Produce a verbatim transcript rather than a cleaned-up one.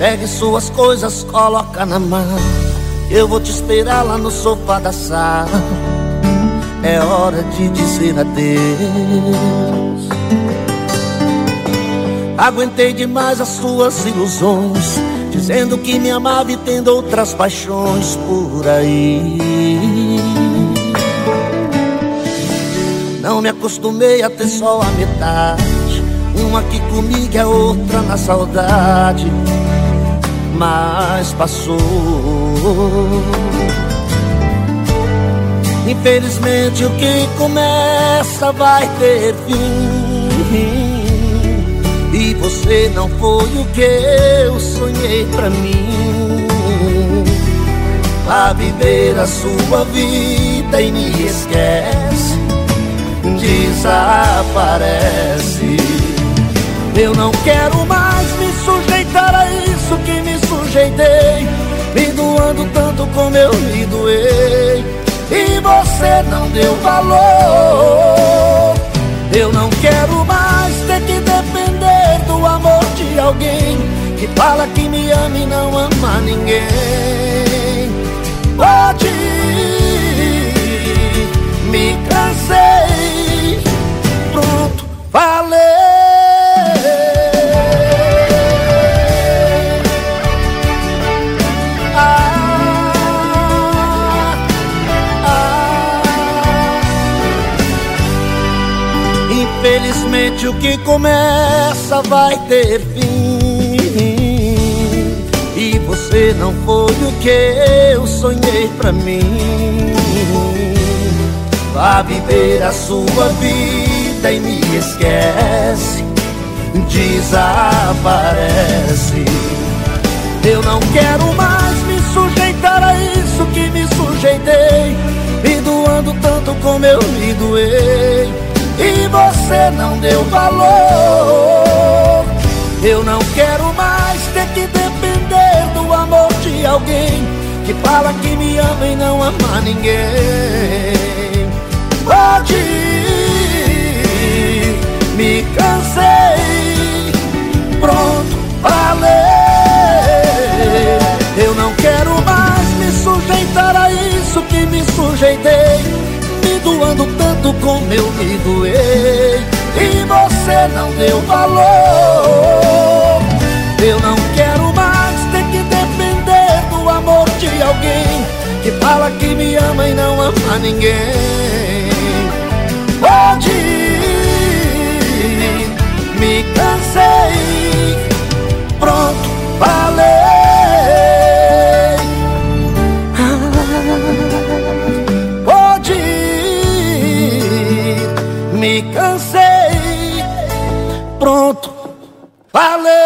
Pegue suas coisas, coloca na mão. Eu vou te esperar lá no sofá da sala. É hora de dizer adeus. Aguentei demais as suas ilusões, dizendo que me amava e tendo outras paixões por aí. Não me acostumei a ter só a metade, uma aqui comigo e a outra na saudade. Mas passou. Infelizmente o que começa vai ter fim, e você não foi o que eu sonhei pra mim. Vá viver a sua vida e me esquece, desaparece. Eu não quero mais me sujeitar a isso que me sujeitei, me doando tanto como eu me doei, e você não deu valor. Eu não quero mais ter que depender do amor de alguém que fala que me ama e não ama ninguém. Pode ir, me cansei, pronto, falei. Infelizmente o que começa vai ter fim, e você não foi o que eu sonhei pra mim. Vá viver a sua vida e me esquece, desaparece. Eu não quero mais me sujeitar a isso que me sujeitei, me doando tanto como eu me doei, e você não deu valor. Eu não quero mais ter que depender do amor de alguém que fala que me ama e não ama ninguém. Pode ir, me cansei, pronto, falei. Eu não quero mais me sujeitar a isso que me sujeitei, me doando tanto como eu me doei, e você não deu valor. Eu não quero mais ter que depender do amor de alguém que fala que me ama e não ama ninguém. Pode ir, me cansei, pronto, falei. Me cansei, pronto, falei.